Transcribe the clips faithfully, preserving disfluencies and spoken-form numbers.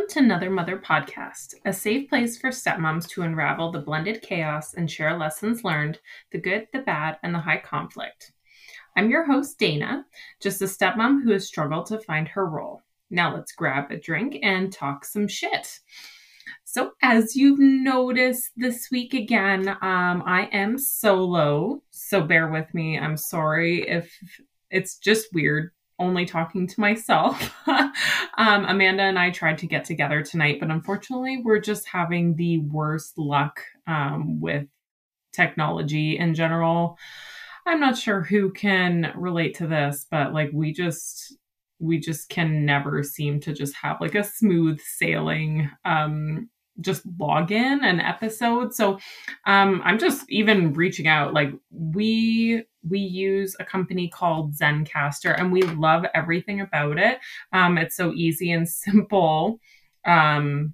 Welcome to Another Mother Podcast, a safe place for stepmoms to unravel the blended chaos and share lessons learned, the good, the bad, and the high conflict. I'm your host, Dana, just a stepmom who has struggled to find her role. Now let's grab a drink and talk some shit. So as you've noticed this week again, um, I am solo, so bear with me. I'm sorry if it's just weird only talking to myself. um, Amanda and I tried to get together tonight, but unfortunately we're just having the worst luck um, with technology in general. I'm not sure who can relate to this, but like we just we just can never seem to just have like a smooth sailing um just log in an episode. So um I'm just even reaching out. Like we we use a company called Zencastr and we love everything about it. Um it's so easy and simple. Um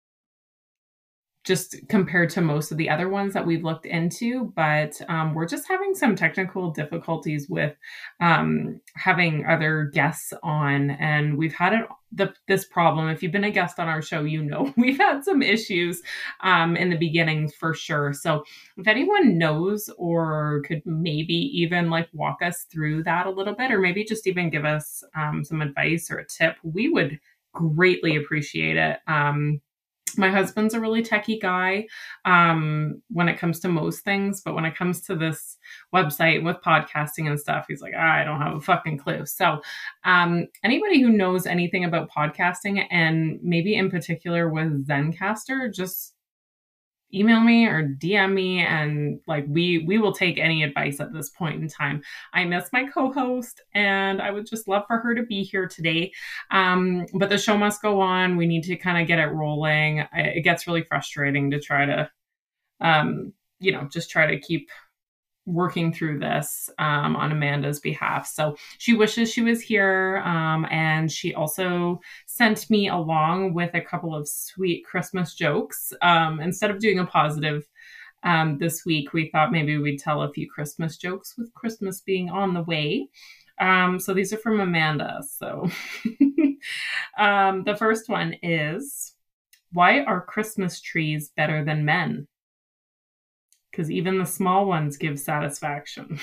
just compared to most of the other ones that we've looked into, but um, we're just having some technical difficulties with um, having other guests on, and we've had it, the, this problem. If you've been a guest on our show, you know we've had some issues um, in the beginning for sure. So if anyone knows or could maybe even like walk us through that a little bit, or maybe just even give us um, some advice or a tip, we would greatly appreciate it. Um, My husband's a really techie guy um, when it comes to most things, but when it comes to this website with podcasting and stuff, he's like, ah, I don't have a fucking clue. So um, anybody who knows anything about podcasting and maybe in particular with Zencastr, just email me or D M me, and like we we will take any advice at this point in time. I miss my co-host and I would just love for her to be here today. Um, but the show must go on. We need to kind of get it rolling. It gets really frustrating to try to, um, you know, just try to keep working through this um, on Amanda's behalf. So she wishes she was here. Um, and she also sent me along with a couple of sweet Christmas jokes. Um, instead of doing a positive um, this week, we thought maybe we'd tell a few Christmas jokes with Christmas being on the way. Um, so these are from Amanda. So um, the first one is, why are Christmas trees better than men? Because even the small ones give satisfaction.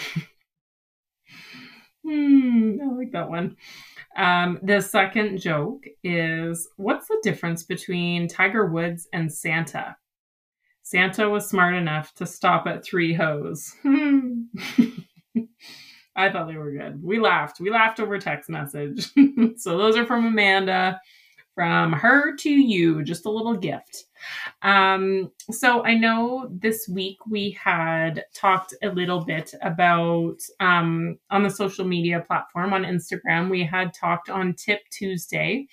hmm, I like that one. Um, the second joke is, what's the difference between Tiger Woods and Santa? Santa was smart enough to stop at three hoes. I thought they were good. We laughed. We laughed over text message. So those are from Amanda. From her to you, just a little gift. Um, so I know this week we had talked a little bit about, um, on the social media platform on Instagram, we had talked on Tip Tuesday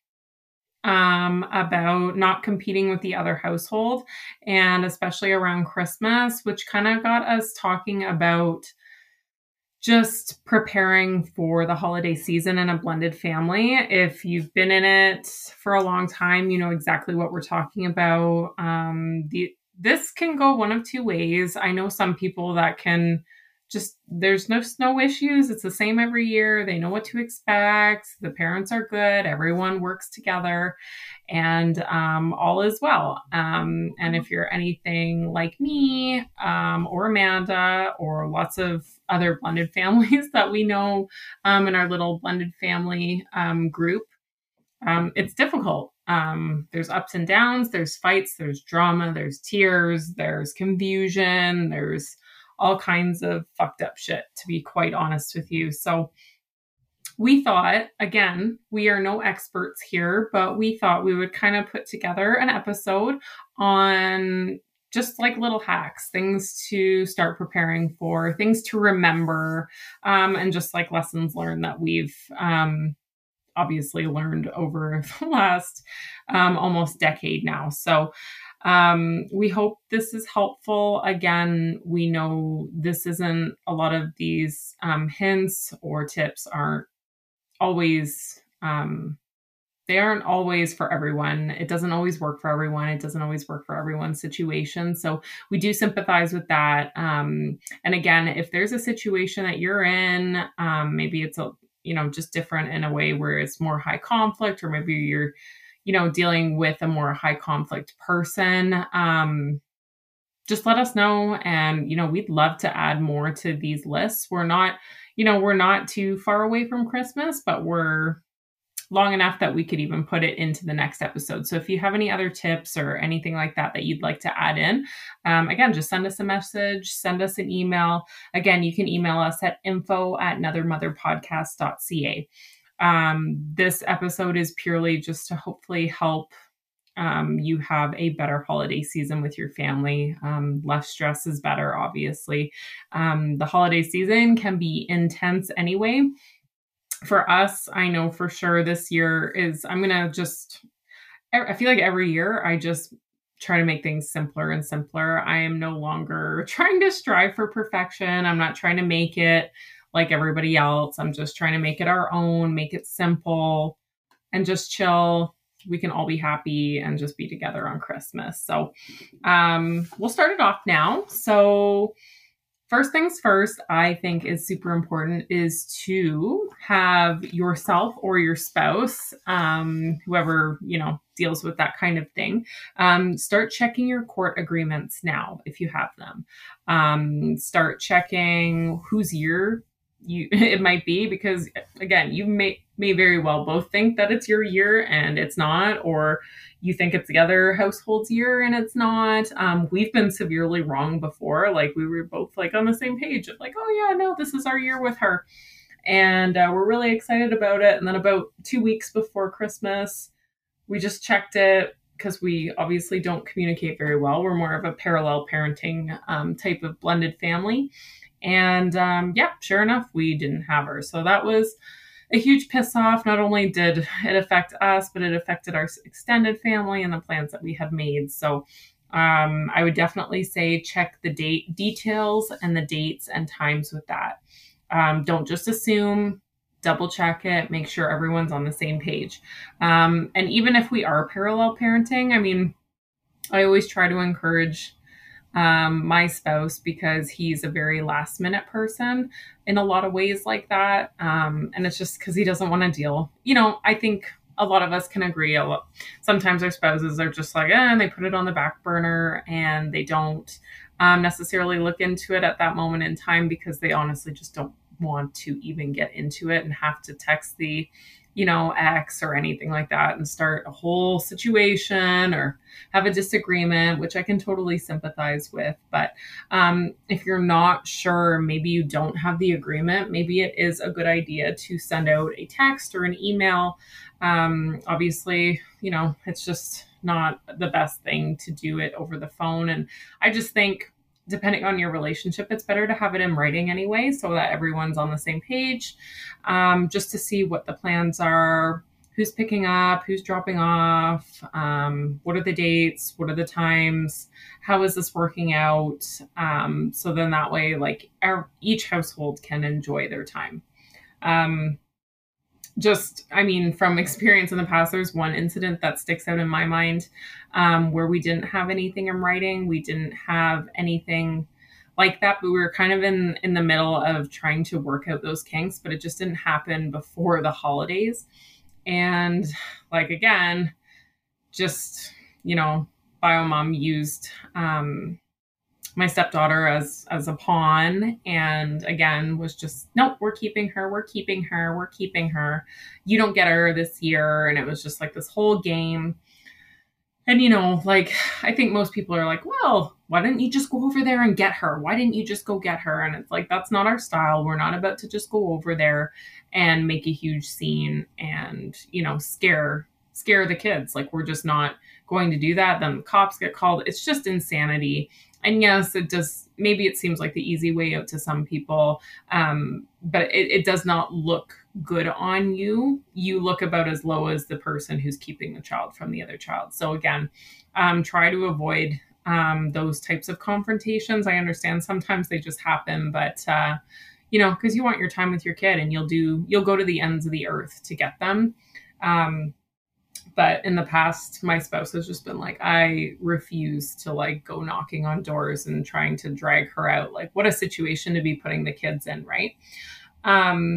um, about not competing with the other household, and especially around Christmas, which kind of got us talking about just preparing for the holiday season in a blended family. If you've been in it for a long time, you know exactly what we're talking about. Um, the, this can go one of two ways. I know some people that can just, there's no snow issues. It's the same every year. They know what to expect. The parents are good. Everyone works together and um, all is well. Um, and if you're anything like me um, or Amanda or lots of other blended families that we know um, in our little blended family um, group, um, it's difficult. Um, there's ups and downs, there's fights, there's drama, there's tears, there's confusion, there's all kinds of fucked up shit, to be quite honest with you. So we thought, again, we are no experts here, but we thought we would kind of put together an episode on just like little hacks, things to start preparing for, things to remember, um, and just like lessons learned that we've um, obviously learned over the last um, almost decade now. So um, we hope this is helpful. Again, we know this isn't, a lot of these um, hints or tips aren't always, um, they aren't always for everyone. It doesn't always work for everyone. It doesn't always work for everyone's situation. So we do sympathize with that. Um, and again, if there's a situation that you're in, um, maybe it's a, you know, just different in a way where it's more high conflict, or maybe you're, you know, dealing with a more high conflict person, um, just let us know. And, you know, we'd love to add more to these lists. We're not, you know, we're not too far away from Christmas, but we're long enough that we could even put it into the next episode. So if you have any other tips or anything like that that you'd like to add in, um, again, just send us a message, send us an email. Again, you can email us at info at anothermotherpodcast.ca. Um, this episode is purely just to hopefully help um, you have a better holiday season with your family. Um, less stress is better, obviously. Um, the holiday season can be intense anyway. For us, I know for sure this year is, I'm going to just, I feel like every year I just try to make things simpler and simpler. I am no longer trying to strive for perfection. I'm not trying to make it like everybody else. I'm just trying to make it our own, make it simple, and just chill. We can all be happy and just be together on Christmas. So um, we'll start it off now. So first things first, I think is super important is to have yourself or your spouse, um, whoever, you know, deals with that kind of thing, um, start checking your court agreements now, if you have them. Um, start checking whose year you it might be, because again, you may may very well both think that it's your year and it's not, or you think it's the other household's year and it's not. Um, we've been severely wrong before. Like we were both like on the same page of like, oh yeah, no, this is our year with her. And uh, we're really excited about it. And then about two weeks before Christmas, we just checked it because we obviously don't communicate very well. We're more of a parallel parenting um, type of blended family. And um, yeah, sure enough, we didn't have her. So that was a huge piss off. Not only did it affect us, but it affected our extended family and the plans that we had made. So um, I would definitely say check the date details and the dates and times with that. Um, don't just assume, double check it, make sure everyone's on the same page. Um, and even if we are parallel parenting, I mean, I always try to encourage Um, my spouse, because he's a very last minute person in a lot of ways like that. Um, and it's just because he doesn't want to deal. You know, I think a lot of us can agree. A lot, sometimes our spouses are just like, eh, and they put it on the back burner and they don't um, necessarily look into it at that moment in time because they honestly just don't want to even get into it and have to text the, you know, ex or anything like that and start a whole situation or have a disagreement, which I can totally sympathize with. But um, if you're not sure, maybe you don't have the agreement, maybe it is a good idea to send out a text or an email. Um, obviously, you know, it's just not the best thing to do it over the phone. And I just think, depending on your relationship, it's better to have it in writing anyway, so that everyone's on the same page, um, just to see what the plans are, who's picking up, who's dropping off, um, what are the dates, what are the times, how is this working out? Um, so then that way, like our, each household can enjoy their time. Um, Just, I mean, from experience in the past, there's one incident that sticks out in my mind um, where we didn't have anything in writing. We didn't have anything like that, but we were kind of in, in the middle of trying to work out those kinks, but it just didn't happen before the holidays. And like, again, just, you know, Biomom used um, my stepdaughter as as a pawn, and again was just, nope, we're keeping her, we're keeping her, we're keeping her. You don't get her this year. And it was just like this whole game. And, you know, like, I think most people are like, well, why didn't you just go over there and get her? Why didn't you just go get her? And it's like, that's not our style. We're not about to just go over there and make a huge scene and, you know, scare scare the kids. Like, we're just not going to do that. Then the cops get called. It's just insanity. And yes, it does. Maybe it seems like the easy way out to some people, um, but it, it does not look good on you. You look about as low as the person who's keeping the child from the other child. So again, um, try to avoid um, those types of confrontations. I understand sometimes they just happen, but uh, you know, because you want your time with your kid, and you'll do you'll go to the ends of the earth to get them. Um, But in the past, my spouse has just been like, I refuse to like go knocking on doors and trying to drag her out. Like, what a situation to be putting the kids in, right? Um,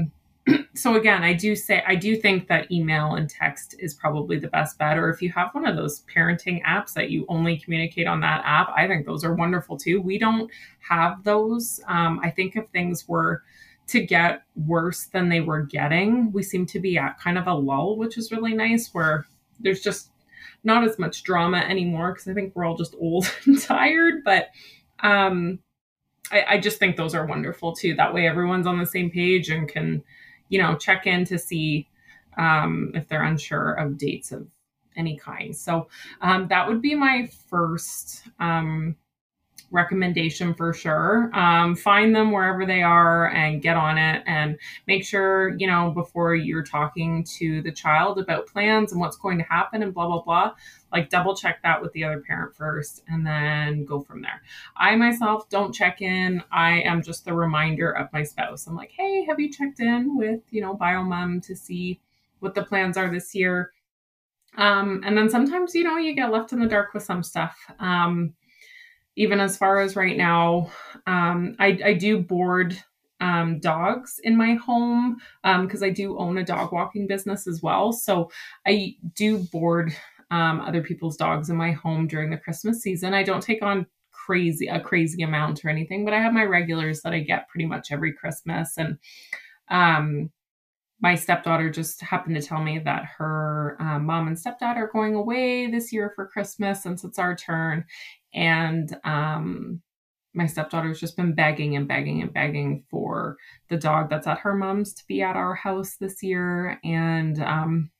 So again, I do say, I do think that email and text is probably the best bet. Or if you have one of those parenting apps that you only communicate on that app, I think those are wonderful too. We don't have those. Um, I think if things were to get worse than they were getting, we seem to be at kind of a lull, which is really nice, where there's just not as much drama anymore, because I think we're all just old and tired. But um, I, I just think those are wonderful too. That way everyone's on the same page and can, you know, check in to see um, if they're unsure of dates of any kind. So um, that would be my first um, recommendation for sure. Um, find them wherever they are and get on it, and make sure, you know, before you're talking to the child about plans and what's going to happen and blah, blah, blah, like double check that with the other parent first and then go from there. I myself don't check in. I am just the reminder of my spouse. I'm like, hey, have you checked in with, you know, BioMom to see what the plans are this year? Um, and then sometimes, you know, you get left in the dark with some stuff. Um, Even as far as right now, um, I, I do board um, dogs in my home because um, I do own a dog walking business as well. So I do board um, other people's dogs in my home during the Christmas season. I don't take on crazy a crazy amount or anything, but I have my regulars that I get pretty much every Christmas. And um, my stepdaughter just happened to tell me that her um, mom and stepdad are going away this year for Christmas since it's our turn. And um, my stepdaughter's just been begging and begging and begging for the dog that's at her mom's to be at our house this year. And um,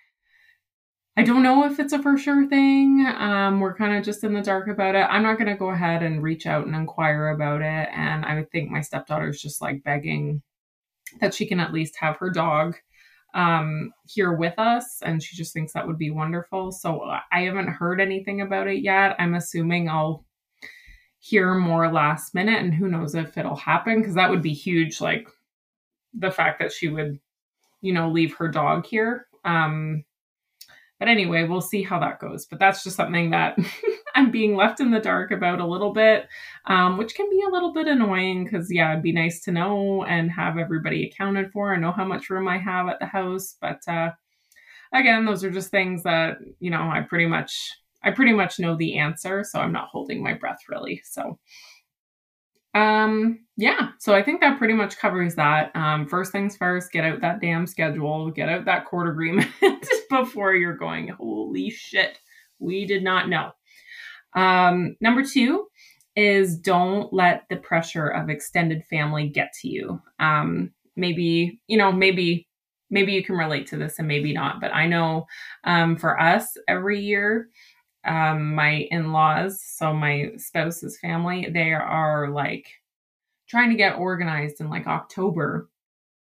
I don't know if it's a for sure thing. Um, we're kind of just in the dark about it. I'm not going to go ahead and reach out and inquire about it. And I think my stepdaughter's just like begging that she can at least have her dog um, here with us. And she just thinks that would be wonderful. So I haven't heard anything about it yet. I'm assuming I'll hear more last minute, and who knows if it'll happen, because that would be huge. Like the fact that she would, you know, leave her dog here. Um, but anyway, we'll see how that goes. But that's just something that I'm being left in the dark about a little bit, um, which can be a little bit annoying because, yeah, it'd be nice to know and have everybody accounted for and know how much room I have at the house. But uh, again, those are just things that, you know, I pretty much, I pretty much know the answer. So I'm not holding my breath really. So um, yeah, so I think that pretty much covers that. Um, first things first, get out that damn schedule, get out that court agreement before you're going, holy shit, we did not know. Um, number two is don't let the pressure of extended family get to you. Um, maybe, you know, maybe, maybe you can relate to this and maybe not, but I know, um, for us every year, um, my in-laws, so my spouse's family, they are like trying to get organized in like October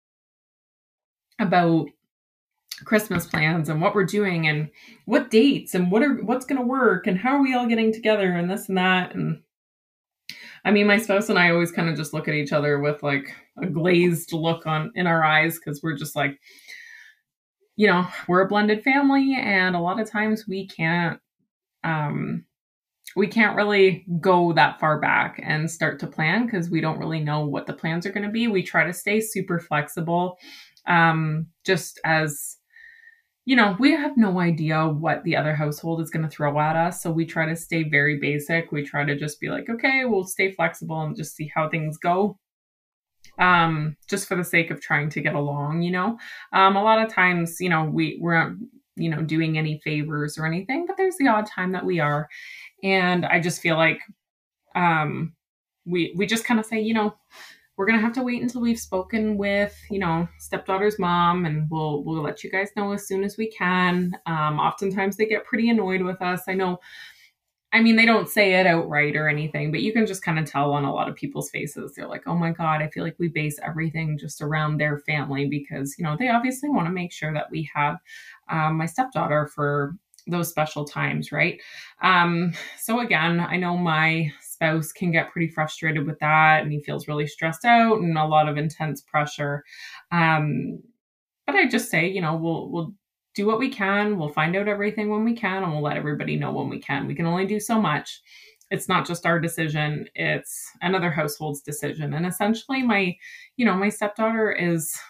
about Christmas plans and what we're doing and what dates and what are what's going to work and how are we all getting together and this and that. And I mean, my spouse and I always kind of just look at each other with like a glazed look on in our eyes, because we're just like, you know, we're a blended family, and a lot of times we can't um we can't really go that far back and start to plan because we don't really know what the plans are going to be. We try to stay super flexible, um just as you know, we have no idea what the other household is going to throw at us. So we try to stay very basic. We try to just be like, okay, we'll stay flexible and just see how things go. Um, just for the sake of trying to get along, you know, um, a lot of times, you know, we, we're not, you know, doing any favors or anything, but there's the odd time that we are. And I just feel like, um, we, we just kind of say, you know, we're going to have to wait until we've spoken with, you know, stepdaughter's mom, and we'll, we'll let you guys know as soon as we can. Um, oftentimes they get pretty annoyed with us. I know, I mean, they don't say it outright or anything, but you can just kind of tell on a lot of people's faces. They're like, oh my God, I feel like we base everything just around their family because, you know, they obviously want to make sure that we have um, my stepdaughter for those special times. Right. Um, so again, I know my spouse can get pretty frustrated with that, and he feels really stressed out and a lot of intense pressure. Um, but I just say, you know, we'll, we'll do what we can. We'll find out everything when we can, and we'll let everybody know when we can. We can only do so much. It's not just our decision. It's another household's decision. And essentially my, you know, my stepdaughter is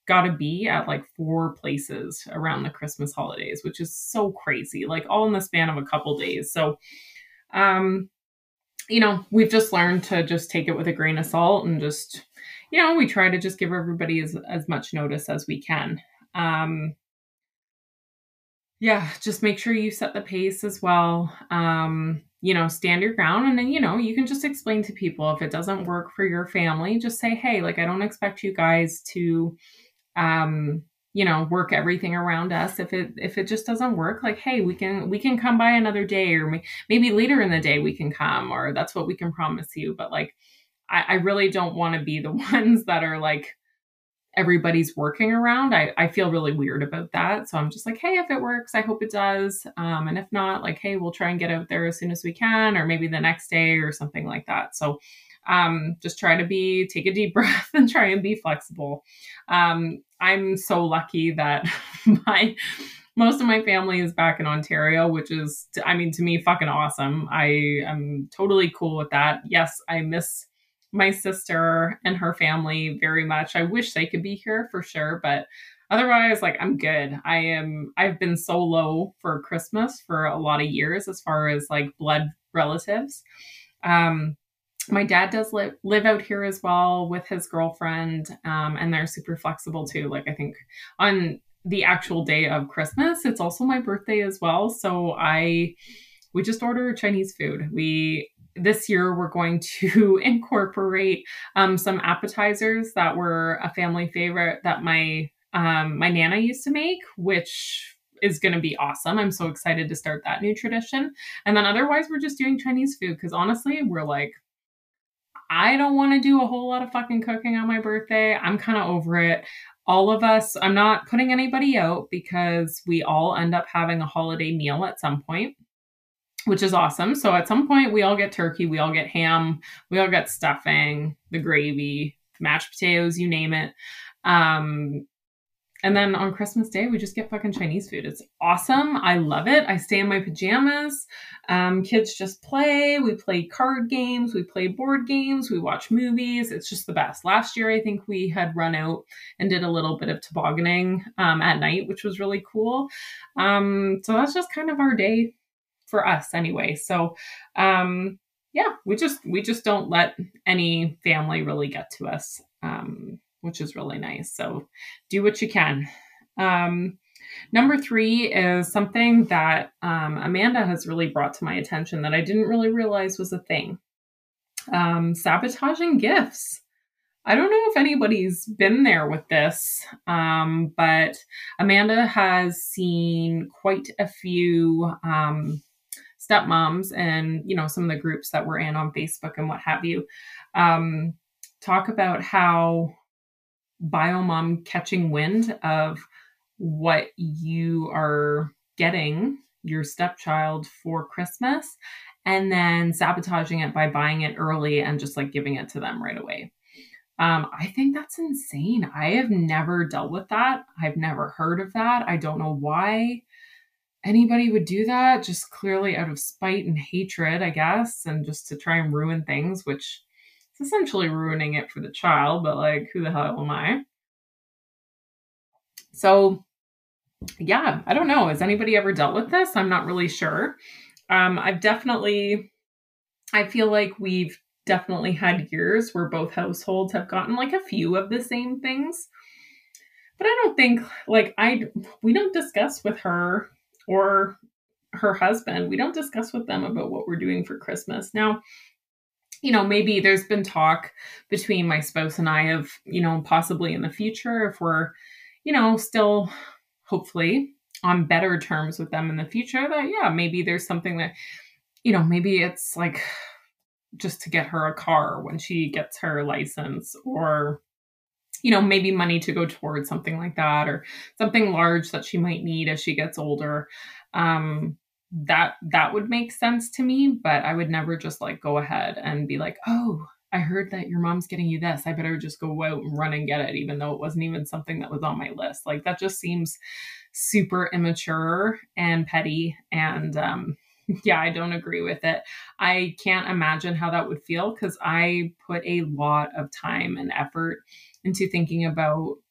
got to be at like four places around the Christmas holidays, which is so crazy, like all in the span of a couple days. So, um, you know, we've just learned to just take it with a grain of salt and just, you know, we try to just give everybody as, as much notice as we can. Um, yeah, just make sure you set the pace as well. Um, you know, stand your ground. And then, you know, you can just explain to people if it doesn't work for your family, just say, hey, like, I don't expect you guys to, um, you know, work everything around us. If it, if it just doesn't work, like, hey, we can, we can come by another day, or may, maybe later in the day we can come, or that's what we can promise you. But like, I, I really don't want to be the ones that are like, everybody's working around. I, I feel really weird about that. So I'm just like, hey, if it works, I hope it does. Um, and if not, like, hey, we'll try and get out there as soon as we can, or maybe the next day or something like that. So um, just try to be, take a deep breath and try and be flexible. Um, I'm so lucky that my, most of my family is back in Ontario, which is, I mean, to me, fucking awesome. I am totally cool with that. Yes, I miss my sister and her family very much. I wish they could be here for sure, but otherwise, like, I'm good. I am, I've been so low for Christmas for a lot of years as far as like blood relatives. Um, my dad does live, live out here as well with his girlfriend. Um, and they're super flexible too. Like, I think on the actual day of Christmas, it's also my birthday as well. So I, we just order Chinese food. We, this year we're going to incorporate um, some appetizers that were a family favorite that my um, my Nana used to make, which is going to be awesome. I'm so excited to start that new tradition. And then otherwise we're just doing Chinese food because honestly, we're like, I don't want to do a whole lot of fucking cooking on my birthday. I'm kind of over it. All of us, I'm not putting anybody out because we all end up having a holiday meal at some point, which is awesome. So at some point we all get turkey, we all get ham, we all get stuffing, the gravy, mashed potatoes, you name it. Um, and then on Christmas Day, we just get fucking Chinese food. It's awesome. I love it. I stay in my pajamas. Um, kids just play. We play card games. We play board games. We watch movies. It's just the best. Last year, I think we had run out and did a little bit of tobogganing um, at night, which was really cool. Um, so that's just kind of our day for us anyway. So, um, yeah, we just, we just don't let any family really get to us, um, which is really nice. So do what you can. Um, number three is something that, um, Amanda has really brought to my attention that I didn't really realize was a thing. Um, sabotaging gifts. I don't know if anybody's been there with this, um, but Amanda has seen quite a few, um, stepmoms and, you know, some of the groups that we're in on Facebook and what have you, um, talk about how biomom catching wind of what you are getting your stepchild for Christmas and then sabotaging it by buying it early and just like giving it to them right away. Um, I think that's insane. I have never dealt with that. I've never heard of that. I don't know why anybody would do that, just clearly out of spite and hatred, I guess, and just to try and ruin things, which is essentially ruining it for the child, but like, who the hell am I? So yeah, I don't know. Has anybody ever dealt with this? I'm not really sure. Um, I've definitely, I feel like we've definitely had years where both households have gotten like a few of the same things, but I don't think like I, we don't discuss with her or her husband, we don't discuss with them about what we're doing for Christmas. Now, you know, maybe there's been talk between my spouse and I of, you know, possibly in the future, if we're, you know, still hopefully on better terms with them in the future, that, yeah, maybe there's something that, you know, maybe it's like just to get her a car when she gets her license, or, you know, maybe money to go towards something like that, or something large that she might need as she gets older. Um, that, that would make sense to me, but I would never just like go ahead and be like, oh, I heard that your mom's getting you this. I better just go out and run and get it, even though it wasn't even something that was on my list. Like, that just seems super immature and petty. And, um, yeah, I don't agree with it. I can't imagine how that would feel, because I put a lot of time and effort into thinking about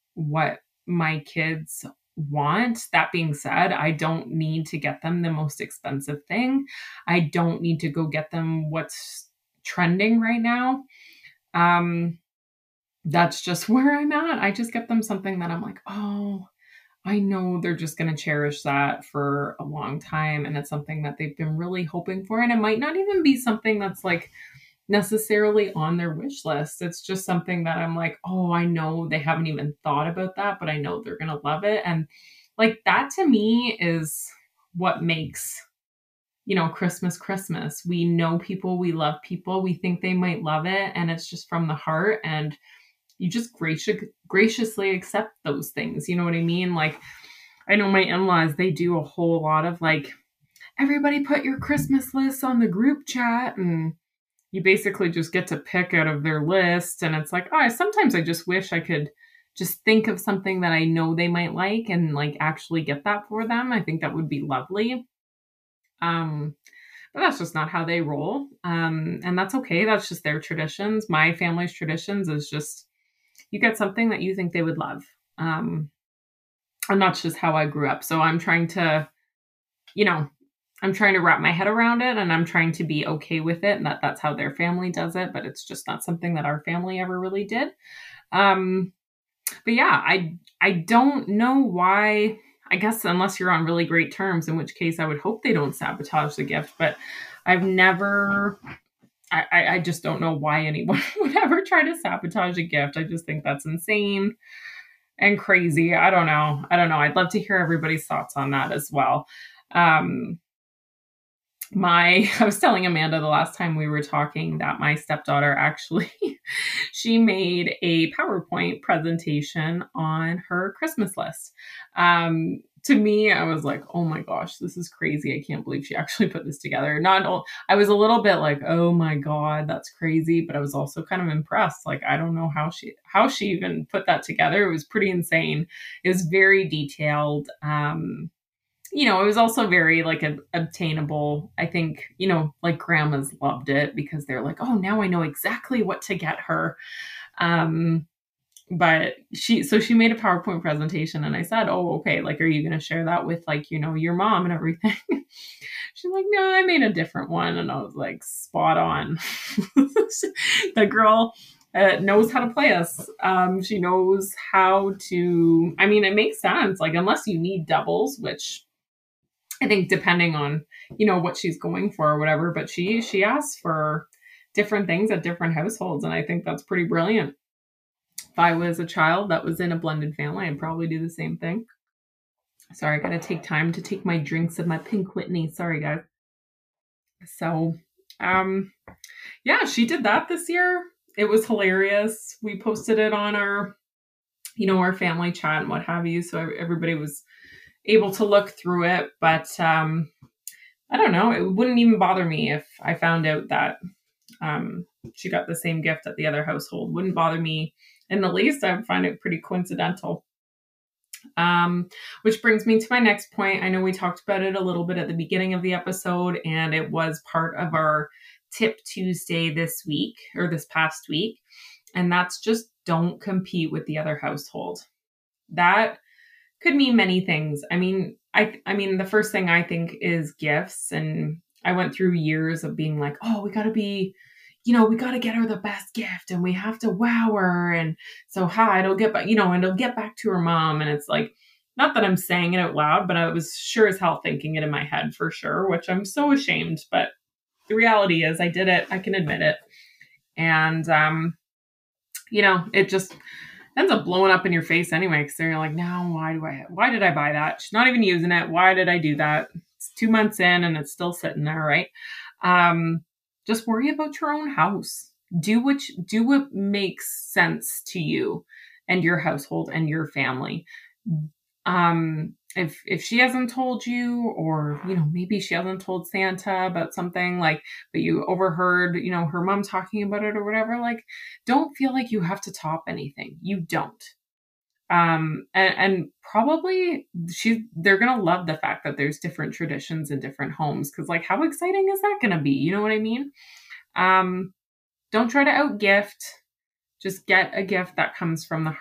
what my kids want. That being said, I don't need to get them the most expensive thing. I don't need to go get them what's trending right now. Um, that's just where I'm at. I just get them something that I'm like, oh, I know they're just going to cherish that for a long time. And it's something that they've been really hoping for. And it might not even be something that's like necessarily on their wish list. It's just something that I'm like, oh, I know they haven't even thought about that, but I know they're going to love it. And like that to me is what makes, you know, Christmas, Christmas. We know people, we love people, we think they might love it. And it's just from the heart. And you just gracious, graciously accept those things. You know what I mean? Like, I know my in-laws, they do a whole lot of like, everybody put your Christmas lists on the group chat, and you basically just get to pick out of their list. And it's like, oh, sometimes I just wish I could just think of something that I know they might like and like actually get that for them. I think that would be lovely. Um, but that's just not how they roll. Um, and that's okay. That's just their traditions. My family's traditions is just, you get something that you think they would love. Um, and that's just how I grew up. So I'm trying to, you know, I'm trying to wrap my head around it, and I'm trying to be okay with it, and that that's how their family does it. But it's just not something that our family ever really did. Um, but yeah, I, I don't know why, I guess, unless you're on really great terms, in which case I would hope they don't sabotage the gift, but I've never, I, I just don't know why anyone would ever try to sabotage a gift. I just think that's insane and crazy. I don't know. I don't know. I'd love to hear everybody's thoughts on that as well. Um, my, I was telling Amanda the last time we were talking that my stepdaughter actually, she made a PowerPoint presentation on her Christmas list. Um, to me, I was like, oh my gosh, this is crazy. I can't believe she actually put this together. Not, I was a little bit like, oh my God, that's crazy. But I was also kind of impressed. Like, I don't know how she, how she even put that together. It was pretty insane. It was very detailed. Um, you know, it was also very like a, obtainable. I think, you know, like grandmas loved it because they're like, oh, now I know exactly what to get her. Um, But she, so she made a PowerPoint presentation, and I said, oh, okay, like, are you going to share that with like, you know, your mom and everything? She's like, no, I made a different one. And I was like, spot on. The girl uh, knows how to play us. Um, she knows how to, I mean, it makes sense. Like, unless you need doubles, which I think depending on, you know, what she's going for or whatever, but she, she asks for different things at different households. And I think that's pretty brilliant. If I was a child that was in a blended family, I'd probably do the same thing. Sorry, I gotta take time to take my drinks of my Pink Whitney. Sorry, guys. So, um, yeah, she did that this year. It was hilarious. We posted it on our, you know, our family chat and what have you. So everybody was able to look through it. But um, I don't know. It wouldn't even bother me if I found out that um, she got the same gift at the other household. Wouldn't bother me in the least. I would find it pretty coincidental. Um, which brings me to my next point. I know we talked about it a little bit at the beginning of the episode, and it was part of our Tip Tuesday this week or this past week. And that's just don't compete with the other household. That could mean many things. I mean, I, I mean, the first thing I think is gifts. And I went through years of being like, oh, we got to be, you know, we got to get her the best gift and we have to wow her. And so, hi, it'll get back, you know, and it'll get back to her mom. And it's like, not that I'm saying it out loud, but I was sure as hell thinking it in my head for sure, which I'm so ashamed. But the reality is I did it. I can admit it. And, um, you know, it just ends up blowing up in your face anyway. Cause they're like, now why do I, why did I buy that? She's not even using it. Why did I do that? It's two months in and it's still sitting there. Right. Um, Just worry about your own house. Do what, do what makes sense to you and your household and your family. Um, if, if she hasn't told you, or, you know, maybe she hasn't told Santa about something like, but you overheard, you know, her mom talking about it or whatever, like, don't feel like you have to top anything. You don't. Um, and, and probably she, they're going to love the fact that there's different traditions in different homes. Cause like, how exciting is that going to be? You know what I mean? Um, don't try to out gift, just get a gift that comes from the heart.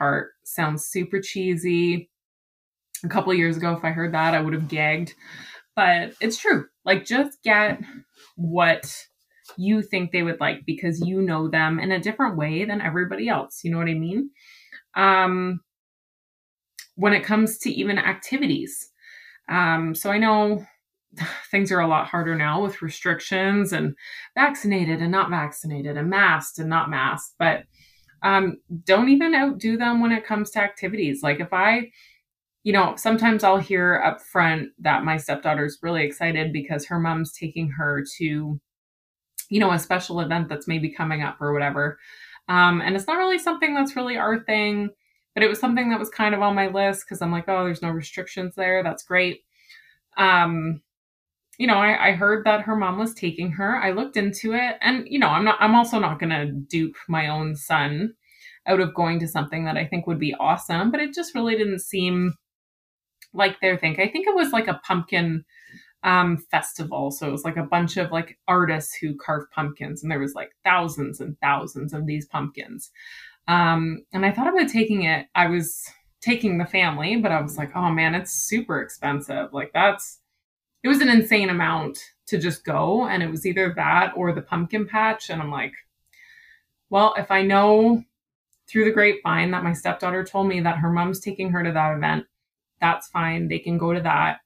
sounds super cheesy. A couple of years ago, if I heard that, I would have gagged. But it's true. Like, just get what you think they would like because you know them in a different way than everybody else. You know what I mean? Um, when it comes to even activities. Um, so I know things are a lot harder now with restrictions and vaccinated and not vaccinated and masked and not masked, but um, don't even outdo them when it comes to activities. Like if I, you know, sometimes I'll hear up front that my stepdaughter's really excited because her mom's taking her to, you know, a special event that's maybe coming up or whatever. Um, and it's not really something that's really our thing, but it was something that was kind of on my list because I'm like, oh, there's no restrictions there. That's great. Um, you know, I, I heard that her mom was taking her. I looked into it and, you know, I'm not, I'm also not going to dupe my own son out of going to something that I think would be awesome, but it just really didn't seem like their thing. I think it was like a pumpkin um, festival. So it was like a bunch of like artists who carved pumpkins and there was like thousands and thousands of these pumpkins. Um, and I thought about taking it. I was taking the family, but I was like, oh man, it's super expensive. Like that's, it was an insane amount to just go. And it was either that or the pumpkin patch. And I'm like, well, if I know through the grapevine that my stepdaughter told me that her mom's taking her to that event, that's fine. They can go to that.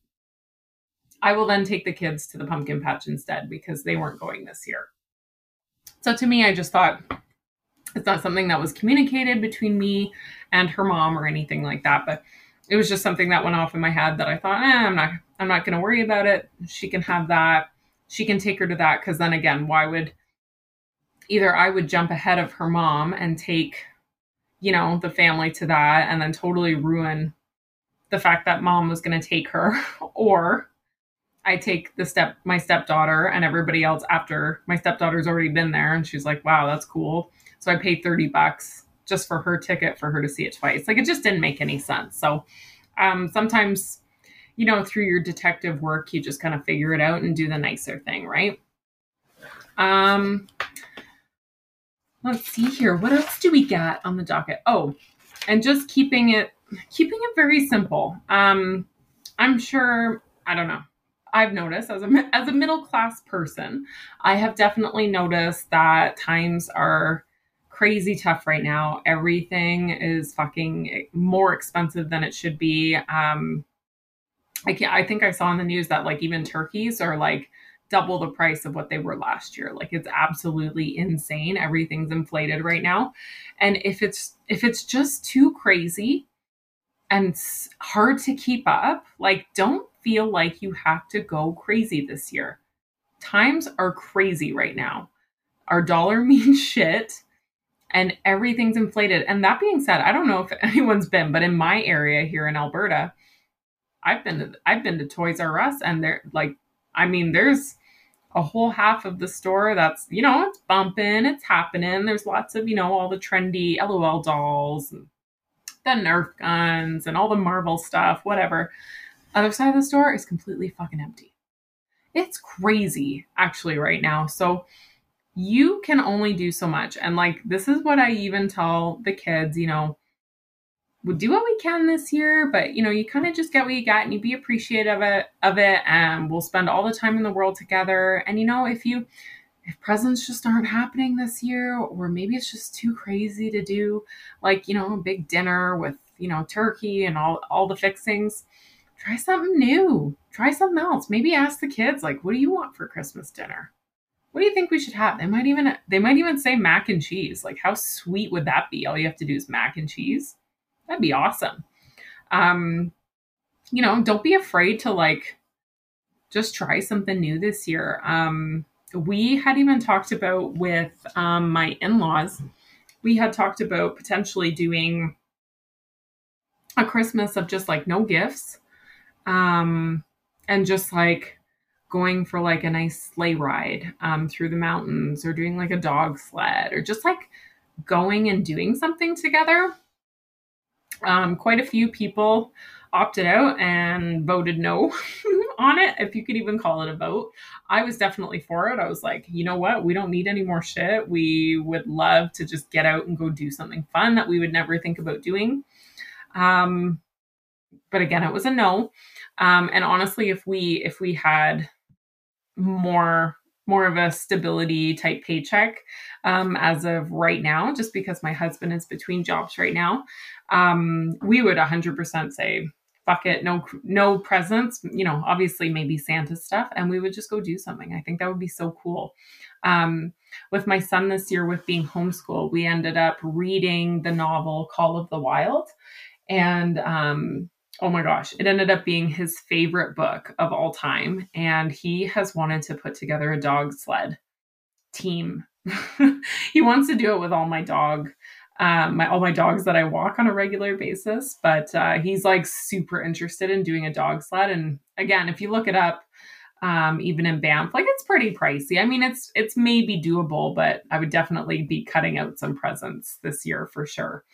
I will then take the kids to the pumpkin patch instead because they weren't going this year. So to me, I just thought it's not something that was communicated between me and her mom or anything like that. But it was just something that went off in my head that I thought, eh, I'm not, I'm not going to worry about it. She can have that. She can take her to that. Cause then again, why would either I would jump ahead of her mom and take, you know, the family to that and then totally ruin the fact that mom was going to take her, or I take the step, my stepdaughter and everybody else after my stepdaughter's already been there. And she's like, wow, that's cool. So I paid thirty bucks just for her ticket for her to see it twice. Like it just didn't make any sense. So um, sometimes, you know, through your detective work, you just kind of figure it out and do the nicer thing. Right. Um, let's see here. What else do we got on the docket? Oh, and just keeping it, keeping it very simple. Um, I'm sure, I don't know. I've noticed as a, as a middle-class person, I have definitely noticed that times are crazy tough right now. Everything is fucking more expensive than it should be. Um, I can't, I think I saw in the news that like even turkeys are like double the price of what they were last year. Like it's absolutely insane. Everything's inflated right now. And if it's, if it's just too crazy and hard to keep up, like don't feel like you have to go crazy this year. Times are crazy right now. Our dollar means shit and everything's inflated. And that being said, I don't know if anyone's been, but in my area here in Alberta, I've been to, I've been to Toys R Us and they're like, I mean, there's a whole half of the store that's, you know, it's bumping, it's happening. There's lots of, you know, all the trendy L O L dolls, and the Nerf guns and all the Marvel stuff, whatever. Other side of the store is completely fucking empty. It's crazy actually right now. So you can only do so much. And like, this is what I even tell the kids, you know, we'll do what we can this year, but you know, you kind of just get what you got and you be appreciative of it, of it. And we'll spend all the time in the world together. And you know, if you, if presents just aren't happening this year, or maybe it's just too crazy to do like, you know, a big dinner with, you know, turkey and all, all the fixings, try something new, try something else. Maybe ask the kids, like, what do you want for Christmas dinner? What do you think we should have? They might even, they might even say mac and cheese. Like, how sweet would that be? All you have to do is mac and cheese. That'd be awesome. Um, you know, don't be afraid to like, just try something new this year. Um, we had even talked about with um, my in-laws, we had talked about potentially doing a Christmas of just like no gifts. Um, and just like going for like a nice sleigh ride, um, through the mountains or doing like a dog sled or just like going and doing something together. Um, quite a few people opted out and voted no on it, if you could even call it a vote. I was definitely for it. I was like, you know what? We don't need any more shit. We would love to just get out and go do something fun that we would never think about doing. Um, but again, it was a no. Um, and honestly, if we if we had more more of a stability type paycheck um, as of right now, just because my husband is between jobs right now, um, we would one hundred percent say, fuck it, no no presents, you know, obviously maybe Santa stuff, and we would just go do something. I think that would be so cool. Um, with my son this year, with being homeschooled, we ended up reading the novel Call of the Wild. And um, oh my gosh, it ended up being his favorite book of all time. And he has wanted to put together a dog sled team. He wants to do it with all my dog, um, my, all my dogs that I walk on a regular basis. But uh, he's like super interested in doing a dog sled. And again, if you look it up, um, even in Banff, like it's pretty pricey. I mean, it's, it's maybe doable, but I would definitely be cutting out some presents this year for sure.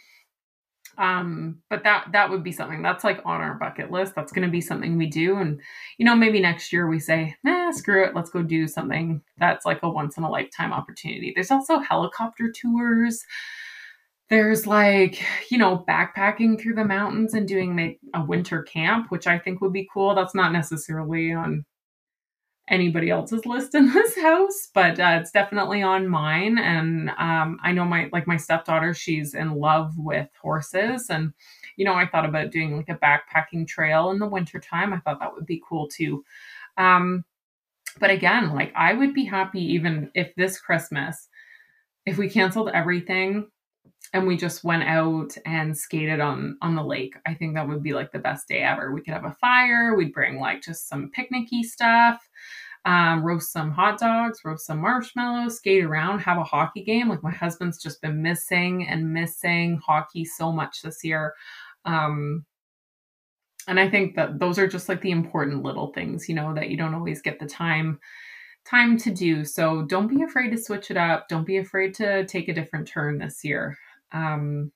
Um, but that, that would be something that's like on our bucket list. That's going to be something we do. And, you know, maybe next year we say, nah, screw it. Let's go do something that's like a once in a lifetime opportunity. There's also helicopter tours. There's like, you know, backpacking through the mountains and doing a winter camp, which I think would be cool. That's not necessarily on anybody else's list in this house, but uh, it's definitely on mine. And um, I know my, like my stepdaughter, she's in love with horses. And, you know, I thought about doing like a backpacking trail in the wintertime. I thought that would be cool too. Um, but again, like I would be happy even if this Christmas, if we canceled everything and we just went out and skated on, on the lake. I think that would be like the best day ever. We could have a fire. We'd bring like just some picnicky stuff, um, roast some hot dogs, roast some marshmallows, skate around, have a hockey game. Like my husband's just been missing and missing hockey so much this year. Um, and I think that those are just like the important little things, you know, that you don't always get the time time to do. So don't be afraid to switch it up. Don't be afraid to take a different turn this year. Um,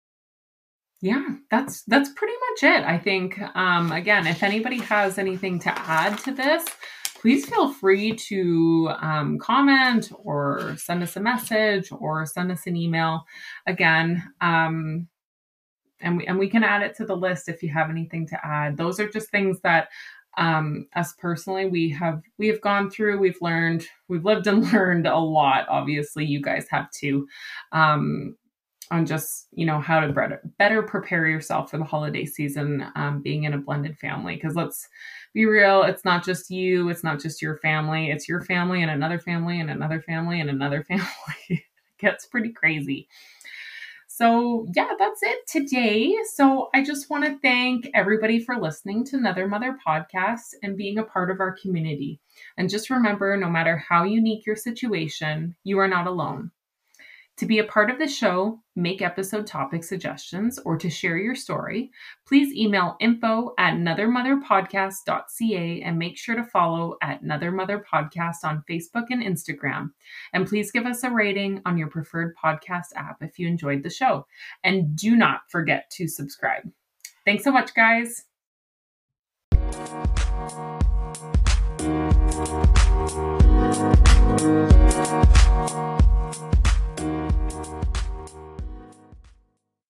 yeah, that's, that's pretty much it. I think, um, again, if anybody has anything to add to this, please feel free to, um, comment or send us a message or send us an email again. Um, and we, and we can add it to the list if you have anything to add. Those are just things that, um, us personally, we have, we have gone through, we've learned, we've lived and learned a lot. Obviously you guys have too. Um, on just, you know, how to better, better prepare yourself for the holiday season, um, being in a blended family. Because let's be real, it's not just you, it's not just your family, it's your family and another family and another family and another family. It gets pretty crazy. So yeah, that's it today. So I just want to thank everybody for listening to Another Mother podcast and being a part of our community. And just remember, no matter how unique your situation, you are not alone. To be a part of the show, make episode topic suggestions, or to share your story, please email info at another mother podcast dot c a and make sure to follow at Another Mother Podcast on Facebook and Instagram. And please give us a rating on your preferred podcast app if you enjoyed the show. And do not forget to subscribe. Thanks so much, guys. Thank you.